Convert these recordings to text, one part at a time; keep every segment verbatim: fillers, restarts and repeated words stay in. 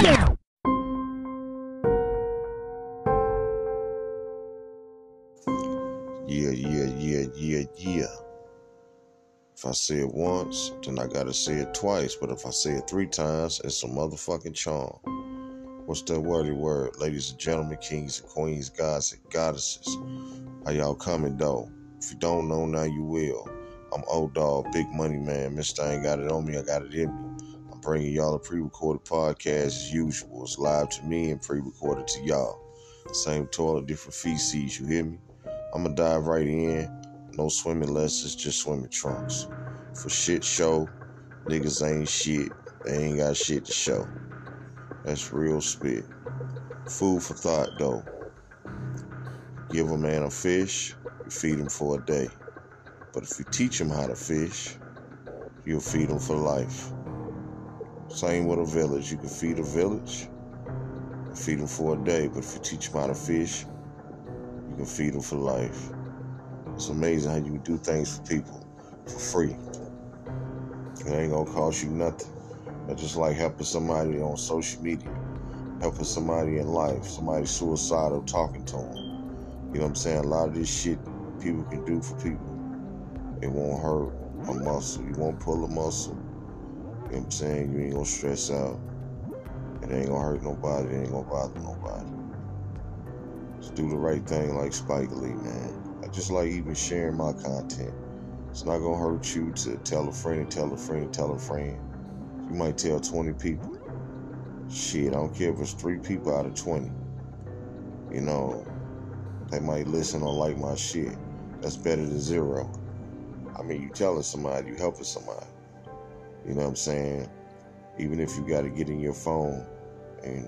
Yeah, yeah, yeah, yeah, yeah. If I say it once, then I gotta say it twice. But if I say it three times, it's a motherfucking charm. What's that wordy word? Ladies and gentlemen, kings and queens, gods and goddesses. How y'all coming, though? If you don't know, now you will. I'm O-Dog, Big Money Man. Mister I ain't got it on me, I got it in me. I'm bringing y'all a pre-recorded podcast as usual. It's live to me and pre-recorded to y'all. Same toilet, different feces, you hear me? I'm gonna dive right in. No swimming lessons, just swimming trunks. For shit show, niggas ain't shit. They ain't got shit to show. That's real spit. Food for thought, though. Give a man a fish, you feed him for a day. But if you teach him how to fish, you'll feed him for life. Same with a village. You can feed a village, you feed him for a day. But if you teach him how to fish, you can feed him for life. It's amazing how you can do things for people for free. It ain't gonna cost you nothing. That's just like helping somebody on social media, helping somebody in life, somebody suicidal, talking to them. You know what I'm saying? A lot of this shit people can do for people. It won't hurt a muscle. You won't pull a muscle. You know what I'm saying? You ain't gonna stress out. It ain't gonna hurt nobody. It ain't gonna bother nobody. Just do the right thing like Spike Lee, man. I just like even sharing my content. It's not gonna hurt you to tell a friend and tell a friend and tell a friend. You might tell twenty people. Shit, I don't care if it's three people out of twenty. You know, they might listen or like my shit. That's better than zero. I mean, you telling somebody, you helping somebody. You know what I'm saying? Even if you got to get in your phone and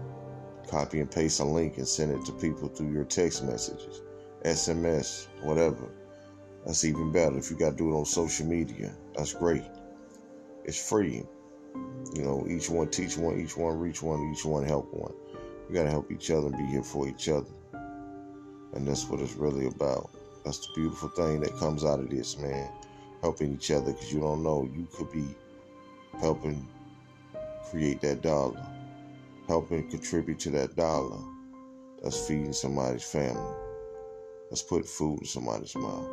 copy and paste a link and send it to people through your text messages, S M S, whatever. That's even better. If you got to do it on social media, that's great. It's free. You know, each one teach one, each one reach one, each one help one. We got to help each other and be here for each other. And that's what it's really about. That's the beautiful thing that comes out of this, man. Helping each other, because you don't know. You could be helping create that dollar. Helping contribute to that dollar. That's feeding somebody's family. That's putting food in somebody's mouth.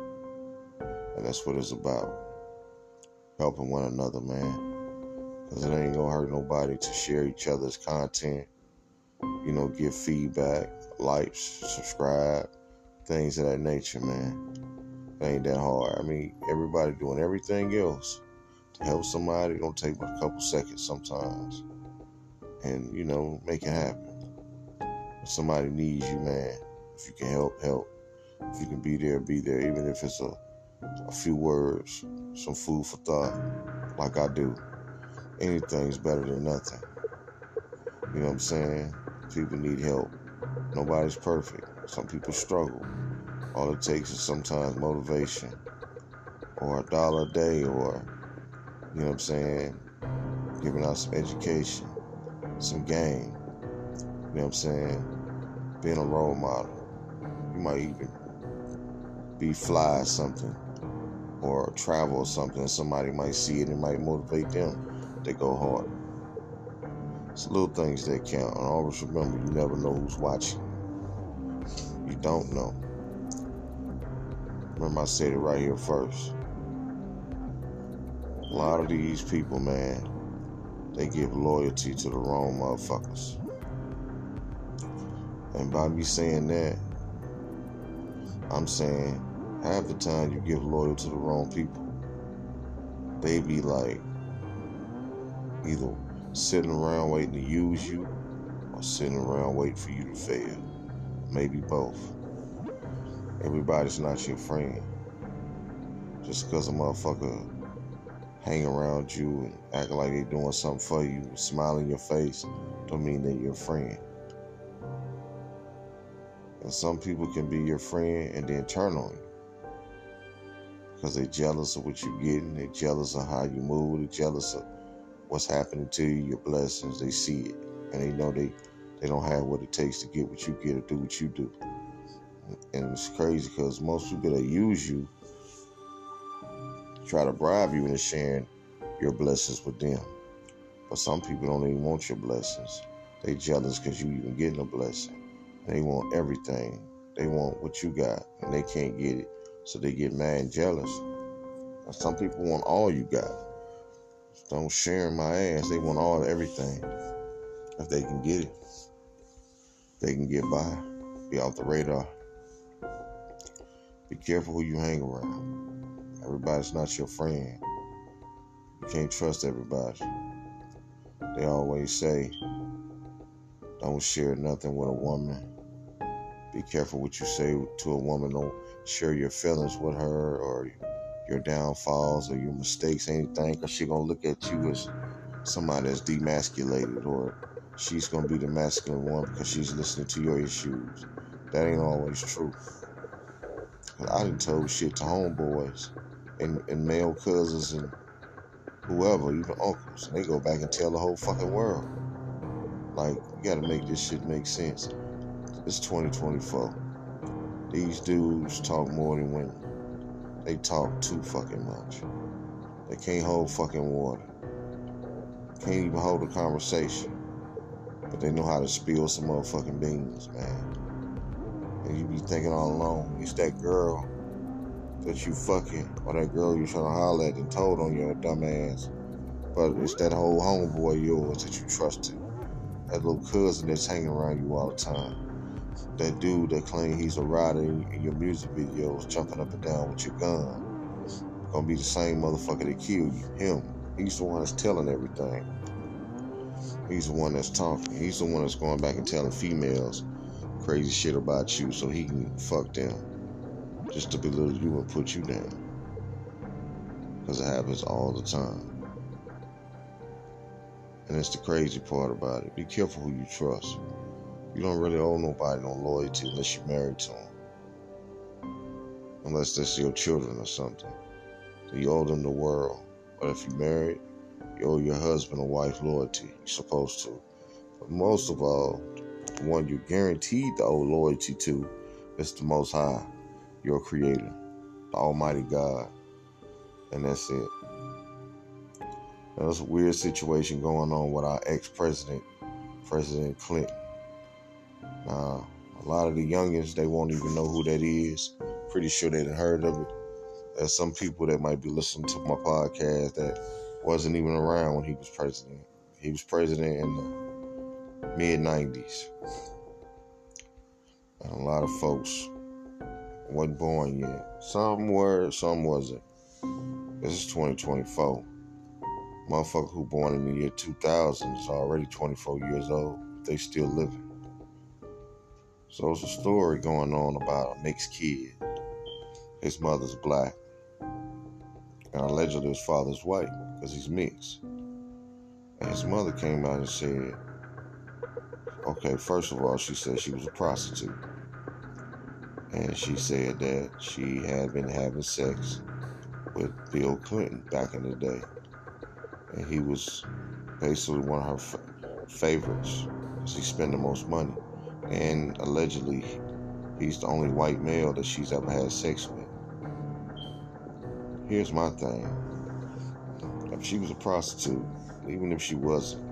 And that's what it's about. Helping one another, man. Because it ain't going to hurt nobody to share each other's content. You know, give feedback, likes, subscribe, things of that nature, man. It ain't that hard. I mean, everybody doing everything else to help somebody. It don't take but a couple seconds sometimes. And, you know, make it happen. If somebody needs you, man, if you can help, help. If you can be there, be there. Even if it's a, a few words, some food for thought, like I do. Anything's better than nothing. You know what I'm saying? People need help. Nobody's perfect. Some people struggle. All it takes is sometimes motivation or a dollar a day or, you know what I'm saying, giving out some education, some game. You know what I'm saying? Being a role model. You might even be fly or something or travel or something. Somebody might see it and might motivate them. They go hard. It's little things that count. And always remember, you never know who's watching. You don't know. Remember I said it right here first. A lot of these people, man, they give loyalty to the wrong motherfuckers. And by me saying that, I'm saying half the time you give loyalty to the wrong people, they be like either sitting around waiting to use you or sitting around waiting for you to fail. Maybe both. Everybody's not your friend. Just because a motherfucker hang around you and act like they doing something for you, smile in your face, don't mean they're your friend. And some people can be your friend and then turn on you. Because they're jealous of what you're getting, they're jealous of how you move, they're jealous of what's happening to you, your blessings, they see it. And they know they, they don't have what it takes to get what you get or do what you do. And it's crazy because most people that use you try to bribe you into sharing your blessings with them. But some people don't even want your blessings. They jealous because you even getting a blessing. They want everything. They want what you got, and they can't get it. So they get mad and jealous. And some people want all you got. Don't share my ass. They want all everything. If they can get it, they can get by. Be off the radar. Be careful who you hang around. Everybody's not your friend. You can't trust everybody. They always say, don't share nothing with a woman. Be careful what you say to a woman. Don't share your feelings with her or your downfalls or your mistakes, anything, because she's going to look at you as somebody that's demasculated, or she's going to be the masculine one because she's listening to your issues. That ain't always true. I done told shit to homeboys and, and male cousins and whoever, even uncles, and they go back and tell the whole fucking world. Like, you gotta make this shit make sense. It's twenty twenty-four. These dudes talk more than women. They talk too fucking much. They can't hold fucking water. Can't even hold a conversation. But they know how to spill some motherfucking beans, man. And you be thinking all along, it's that girl that you fucking, or that girl you trying to holler at and told on your dumb ass. But it's that whole homeboy of yours that you trusted. That little cousin that's hanging around you all the time. That dude that claim he's a rider in your music videos, jumping up and down with your gun. Gonna be the same motherfucker that killed you. Him. He's the one that's telling everything. He's the one that's talking. He's the one that's going back and telling females crazy shit about you so he can fuck them. Just to belittle you and put you down. Because it happens all the time. And that's the crazy part about it. Be careful who you trust. You don't really owe nobody no loyalty unless you're married to them. Unless that's your children or something. So you owe them the world. But if you're married, you owe your husband or wife loyalty. You're supposed to. But most of all, the one you're guaranteed to owe loyalty to is the Most High, your Creator, the Almighty God. And that's it. Now, there's a weird situation going on with our ex-president, President Clinton. Now, a lot of the youngins, they won't even know who that is. Pretty sure they done heard of it. There's some people that might be listening to my podcast that wasn't even around when he was president. He was president in the mid nineties. And a lot of folks wasn't born yet. Some were, some wasn't. This is twenty twenty-four. Motherfucker who born in the year two thousand is already twenty-four years old. They still living. So there's a story going on about a mixed kid. His mother's black. And allegedly his father's white because he's mixed. And his mother came out and said, okay, first of all, she said she was a prostitute. And she said that she had been having sex with Bill Clinton back in the day. And he was basically one of her f- favorites because he spent the most money. And allegedly, he's the only white male that she's ever had sex with. Here's my thing. If she was a prostitute, even if she wasn't,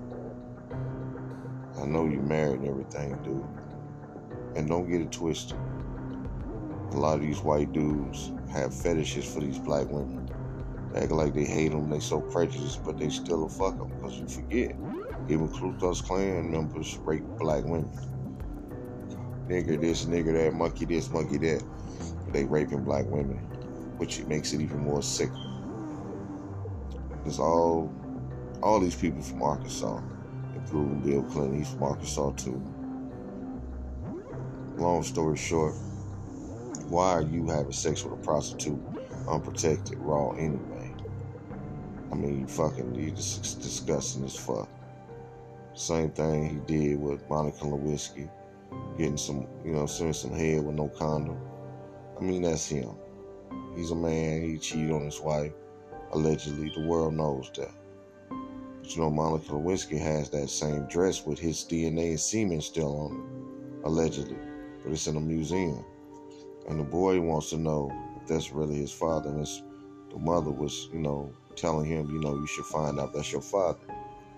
I know you're married and everything, dude. And don't get it twisted. A lot of these white dudes have fetishes for these black women. They act like they hate them, they so prejudiced, but they still a fuck them, because you forget. Even Ku Klux Klan members rape black women. Nigger this, nigger that, monkey this, monkey that. But they raping black women, which makes it even more sick. There's all, all these people from Arkansas, including Bill Clinton. He's from Arkansas too. Long story short, why are you having sex with a prostitute unprotected, raw anyway? I mean, you fucking, you just disgusting as fuck. Same thing he did with Monica Lewinsky, getting some, you know, sending some head with no condom. I mean, that's him. He's a man. He cheated on his wife, allegedly. The world knows that. But you know, Monica Lewinsky has that same dress with his D N A and semen still on it, allegedly. But it's in a museum. And the boy wants to know if that's really his father. And the mother was, you know, telling him, you know, you should find out that's your father.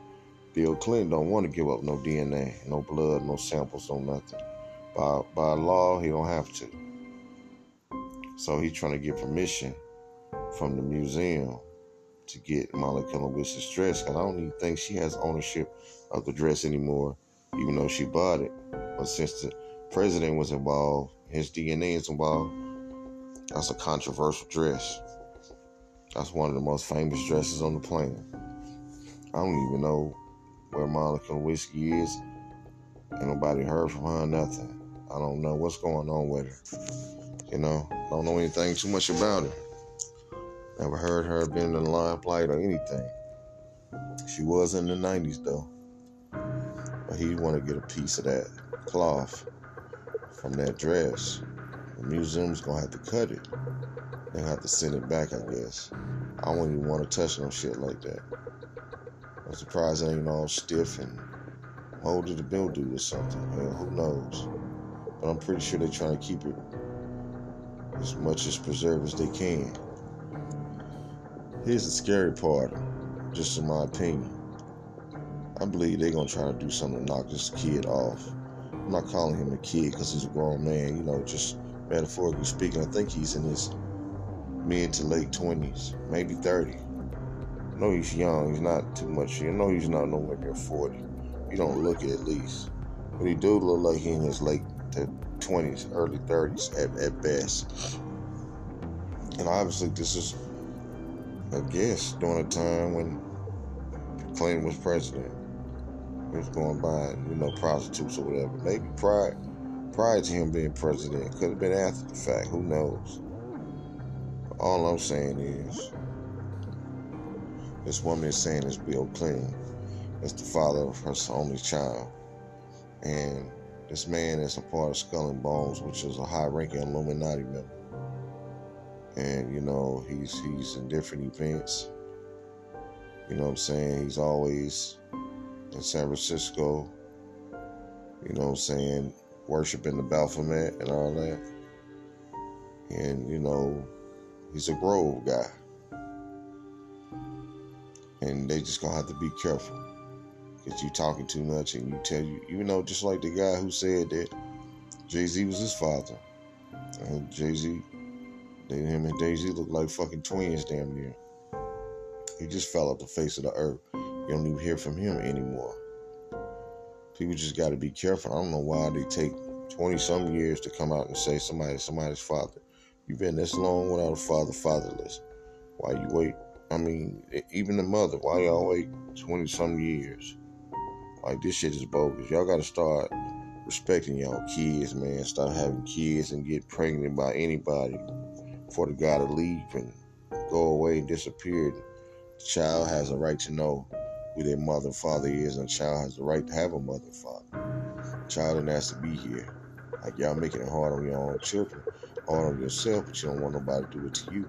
Bill Clinton don't want to give up no D N A, no blood, no samples, no nothing. By by law, he don't have to. So he's trying to get permission from the museum to get Monica Lewinsky's dress, because I don't even think she has ownership of the dress anymore, even though she bought it. But since the president was involved, his D N A is involved, that's a controversial dress. That's one of the most famous dresses on the planet. I don't even know where Monica Lewinsky is. Ain't nobody heard from her, nothing. I don't know what's going on with her. You know, don't know anything too much about her. Never heard her been in the limelight or anything. She was in the nineties though. But he want to get a piece of that cloth from that dress. The museum's gonna have to cut it. They'll have to send it back, I guess. I wouldn't even want to touch no shit like that. I'm surprised it ain't all stiff and molded to mildew or something. Hell, who knows? But I'm pretty sure they're trying to keep it as much as preserved as they can. Here's the scary part, just in my opinion. I believe they're going to try to do something to knock this kid off. I'm not calling him a kid because he's a grown man, you know, just metaphorically speaking. I think he's in his mid to late twenties, maybe thirty. I know he's young, he's not too much. You know he's not nowhere near forty. You don't look it at least. But he do look like he in his late twenties, early thirties at, at best. And obviously this is, I guess, during a time when Clinton was president. He was going by, you know, prostitutes or whatever. Maybe prior, prior to him being president. Could have been after the fact. Who knows? But all I'm saying is, this woman is saying it's Bill Clinton. It's the father of her only child. And this man is a part of Skull and Bones, which is a high-ranking Illuminati member. And, you know, he's he's in different events. You know what I'm saying? He's always in San Francisco, you know what I'm saying, worshiping the Baphomet and all that. And, you know, he's a Grove guy. And they just gonna have to be careful. Because you talking too much and you tell you, you know, just like the guy who said that Jay-Z was his father. And Jay-Z, they, him and Jay-Z look like fucking twins damn near. He just fell off the face of the earth. You don't even hear from him anymore. People just got to be careful. I don't know why they take twenty-some years to come out and say somebody, somebody's father. You've been this long without a father, fatherless. Why you wait? I mean, even the mother, why y'all wait twenty-some years? Like, this shit is bogus. Y'all got to start respecting y'all kids, man. Stop having kids and get pregnant by anybody for the guy to leave and go away and disappear. The child has a right to know who their mother and father is, and the child has the right to have a mother and father. The child didn't ask to be here. Like, y'all making it hard on your own children, hard on yourself, but you don't want nobody to do it to you.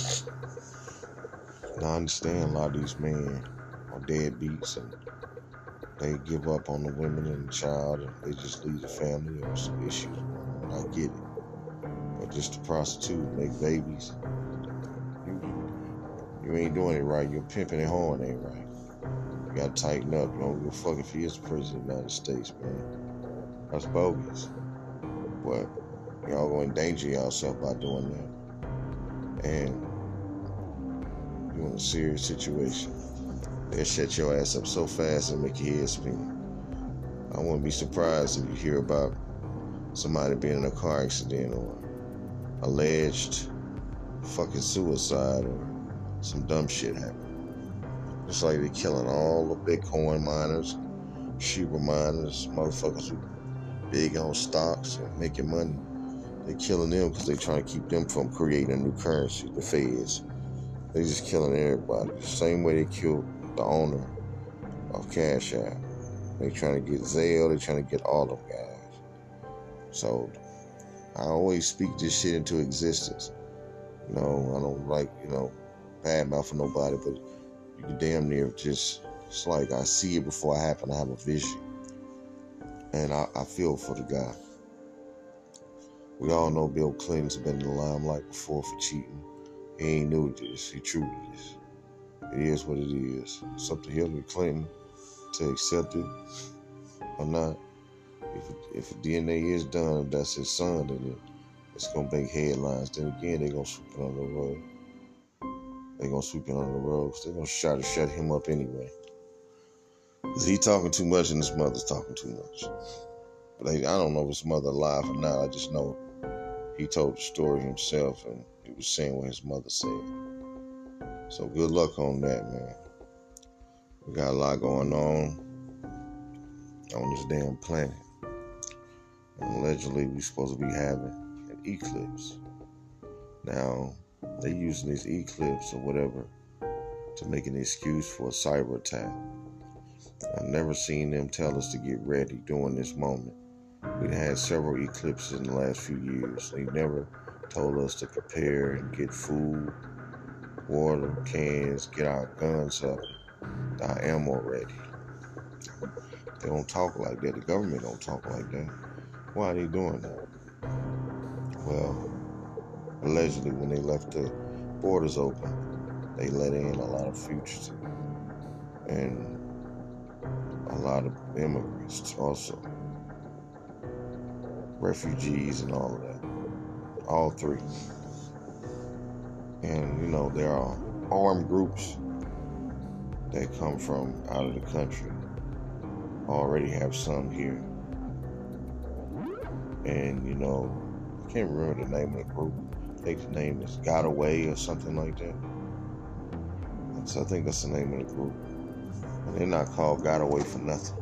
Now, I understand a lot of these men are deadbeats and they give up on the women and the child and they just leave the family or some issues going on. I get it. But just to prostitute, make babies, you, you ain't doing it right. You're pimping it hard, ain't right. You gotta tighten up. You don't give a fuck if he is the president of the United States, man. That's bogus. But y'all gonna endanger yourself by doing that. And you're in a serious situation. They'll shut your ass up so fast and make your head spin. I wouldn't be surprised if you hear about somebody being in a car accident or alleged fucking suicide or some dumb shit happening. Just like they're killing all the Bitcoin miners, Shiba miners, motherfuckers who big on stocks and making money. They're killing them because they're trying to keep them from creating a new currency, the feds. They're just killing everybody. The same way they killed the owner of Cash App. They trying to get Zelle. They trying to get all them guys. So I always speak this shit into existence. You know, I don't like, you know, bad mouth for nobody, but you can damn near just, it's like I see it before it happen. I have a vision. And I, I feel for the guy. We all know Bill Clinton's been in the limelight before for cheating. He ain't new to this. He true to this. It is what it is. It's up to Hillary Clinton to accept it or not. If if D N A is done, if that's his son, then it, it's gonna make headlines. Then again, they're gonna sweep it under the rug. They're gonna sweep it under the rug. They're gonna try to shut him up anyway. Cause he talking too much and his mother's talking too much. But they, I don't know if his mother alive or not. I just know he told the story himself and he was saying what his mother said. So good luck on that, man. We got a lot going on on this damn planet. And allegedly, we're supposed to be having an eclipse. Now, they using this eclipse or whatever to make an excuse for a cyber attack. I've never seen them tell us to get ready during this moment. We've had several eclipses in the last few years. They never told us to prepare and get food, water, cans, get our guns up, our ammo ready. They don't talk like that. The government don't talk like that. Why are they doing that? Well, allegedly, when they left the borders open, they let in a lot of fugitives and a lot of immigrants also. Refugees and all of that. All three. And, you know, there are armed groups that come from out of the country. Already have some here. And, you know, I can't remember the name of the group. I think the name is Got Away or something like that. So I think that's the name of the group. And they're not called Got Away for nothing.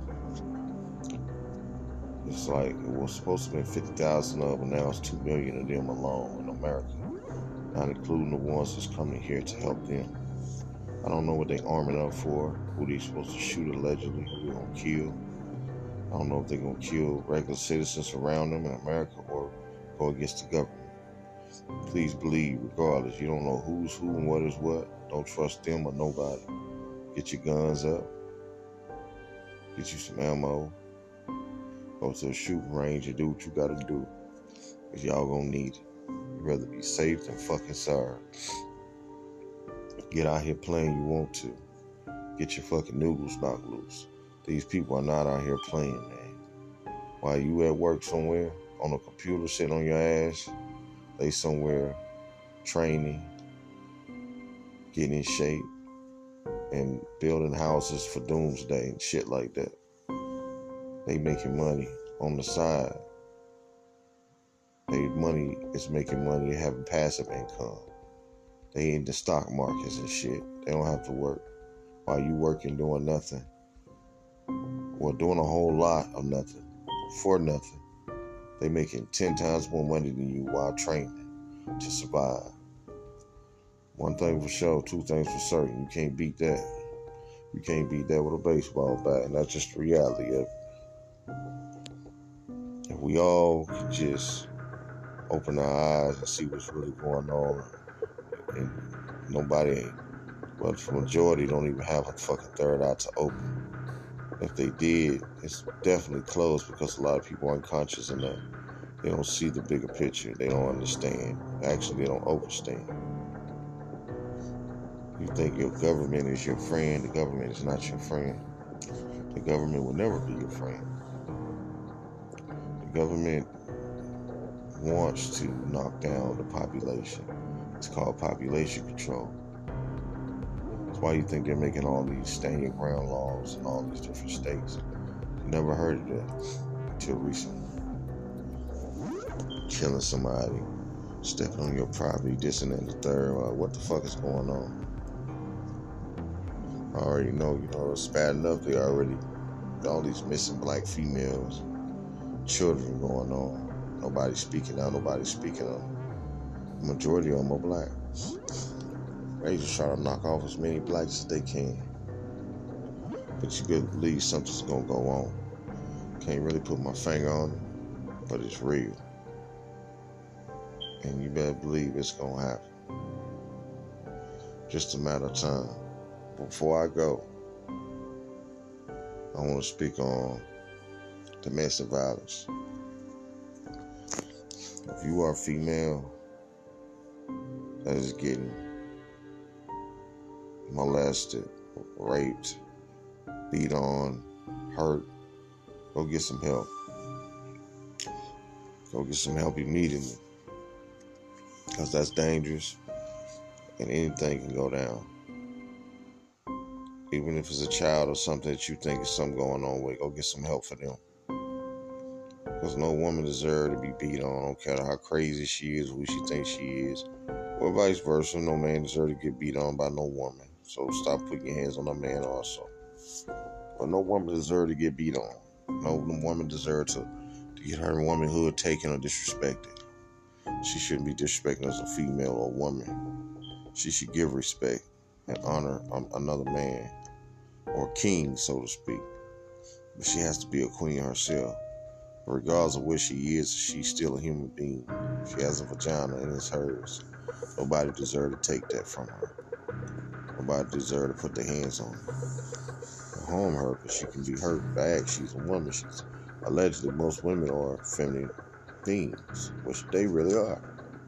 It's like, it was supposed to be fifty thousand of them, now it's two million of them alone in America. Not including the ones that's coming here to help them. I don't know what they arming up for, who they supposed to shoot allegedly, who they gonna kill. I don't know if they're gonna kill regular citizens around them in America or go against the government. Please believe, regardless, you don't know who's who and what is what. Don't trust them or nobody. Get your guns up. Get you some ammo. Go to a shooting range and do what you gotta do. Cause y'all gonna need it. You'd rather be safe than fucking sorry. Get out here playing you want to. Get your fucking noodles knocked loose. These people are not out here playing, man. While you at work somewhere, on a computer sitting on your ass, they somewhere training, getting in shape, and building houses for doomsday and shit like that. They making money on the side. They money is making money and having passive income. They in the stock markets and shit. They don't have to work. While you working doing nothing. Or doing a whole lot of nothing. For nothing. They making ten times more money than you while training to survive. One thing for sure, two things for certain. You can't beat that. You can't beat that with a baseball bat. And that's just the reality of it. If we all could just open our eyes and see what's really going on, and nobody, well, the majority don't even have a fucking third eye to open. If they did, it's definitely closed because a lot of people aren't conscious enough. They don't see the bigger picture. They don't understand. Actually, they don't overstand. You think your government is your friend. The government is not your friend. The government will never be your friend. The government wants to knock down the population. It's called population control. That's why you think they're making all these stand your ground laws in all these different states. Never heard of that until recently. Killing somebody, stepping on your property, this and that and the third. Like, what the fuck is going on? I already know, you know, it's bad enough they already, all these missing black females, children going on. Nobody's speaking out, nobody's speaking up. The majority of them are black. They just try to knock off as many blacks as they can. But you better believe something's gonna go on. Can't really put my finger on it, but it's real. And you better believe it's gonna happen. Just a matter of time. Before I go, I want to speak on domestic violence. If you are a female that is getting molested, raped, beat on, hurt, go get some help. Go get some help immediately. Because that's dangerous. And anything can go down. Even if it's a child or something that you think is something going on with, go get some help for them. Because no woman deserves to be beat on. I don't care how crazy she is, who she thinks she is. Or vice versa. No man deserves to get beat on by no woman. So stop putting your hands on a man also. But no woman deserves to get beat on. No woman deserves to, to get her womanhood taken or disrespected. She shouldn't be disrespected as a female or a woman. She should give respect and honor another man or king, so to speak. But she has to be a queen herself. Regardless of where she is, she's still a human being. She has a vagina and it's hers. Nobody deserves to take that from her. Nobody deserves to put their hands on her or harm her, because she can be hurt bad. She's a woman. She's allegedly, most women are feminine beings, which they really are.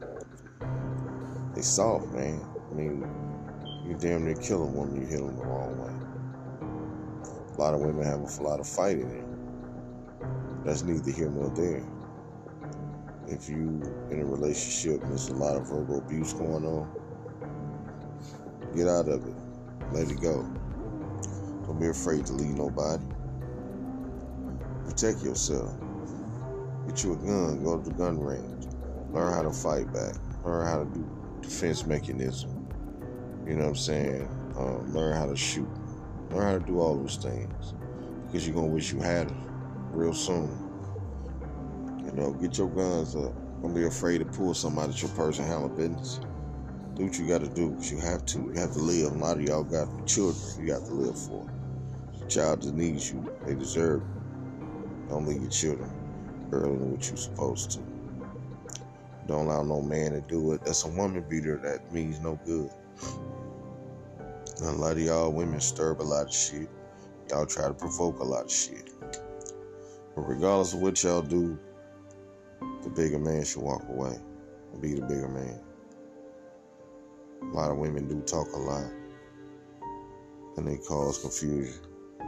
They soft, man. I mean, you damn near kill a woman, you hit them the wrong way. A lot of women have a lot of fight in it. That's neither here nor there. If you in a relationship and there's a lot of verbal abuse going on, get out of it. Let it go. Don't be afraid to leave nobody. Protect yourself. Get you a gun. Go to the gun range. Learn how to fight back. Learn how to do defense mechanism. You know what I'm saying? Uh, learn how to shoot. Learn how to do all those things. Because you're going to wish you had them real soon. You know, get your guns up. Don't be afraid to pull somebody at your purse and handle business. Do what you got to do, because you have to. You have to live. A lot of y'all got children you got to live for. The child that needs you, they deserve it. Don't leave your children earlier than what you're supposed to. Don't allow no man to do it. That's a woman beater. That means no good. And a lot of y'all women stir up a lot of shit. Y'all try to provoke a lot of shit. But regardless of what y'all do, the bigger man should walk away and be the bigger man. A lot of women do talk a lot, and they cause confusion.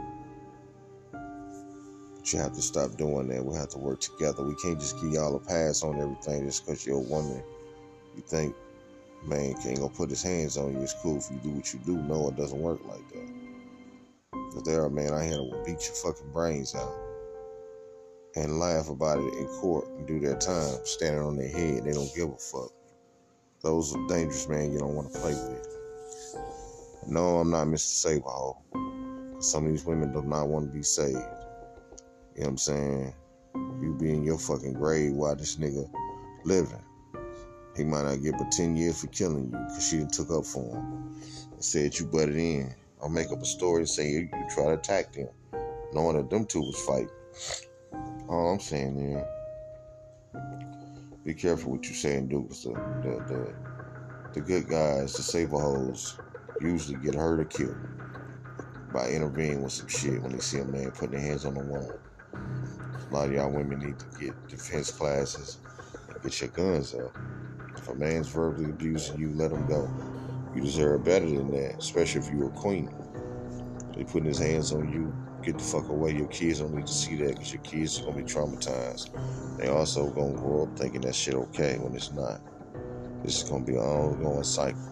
But you have to stop doing that. We have to work together. We can't just give y'all a pass on everything just because you're a woman. You think man ain't gonna put his hands on you. It's cool if you do what you do. No, it doesn't work like that. Because there are men out here that will beat your fucking brains out and laugh about it in court and do their time, standing on their head. They don't give a fuck. Those are dangerous, man. You don't want to play with. No, I'm not Mister Save-A-Hole. Some of these women do not want to be saved. You know what I'm saying? You be in your fucking grave while this nigga living. He might not get but ten years for killing you because she done took up for him and said you butted in. I'll make up a story and say you, you try to attack them, knowing that them two was fighting. All I'm saying is, be careful what you say and do, because the, the, the, the good guys, the Save-A-Holes, usually get hurt or killed by intervening with some shit when they see a man putting their hands on a woman. A lot of y'all women need to get defense classes and get your guns up. If a man's verbally abusing you, let him go. You deserve better than that, especially if you're a queen. They putting his hands on you, get the fuck away. Your kids don't need to see that, because your kids are going to be traumatized. They also going to grow up thinking that shit okay when it's not. This is going to be an ongoing cycle.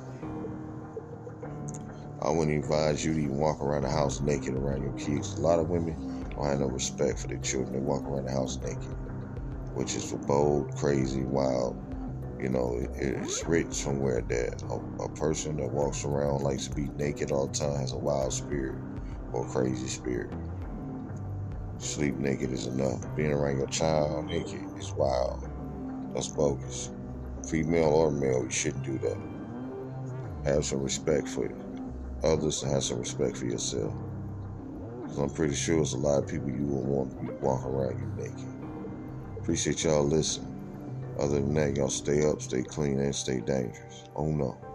I wouldn't advise you to even walk around the house naked around your kids. A lot of women don't have no respect for their children. They walk around the house naked, which is for bold, crazy, wild. You know, it, it's written somewhere that a, a person that walks around likes to be naked all the time has a wild spirit or a crazy spirit. Sleep naked is enough. Being around your child naked is wild. That's bogus. Female or male, you shouldn't do that. Have some respect for others and have some respect for yourself. Because I'm pretty sure there's a lot of people you will want to walk around you naked. Appreciate y'all listening. Other than that, y'all stay up, stay clean, and stay dangerous. Oh no.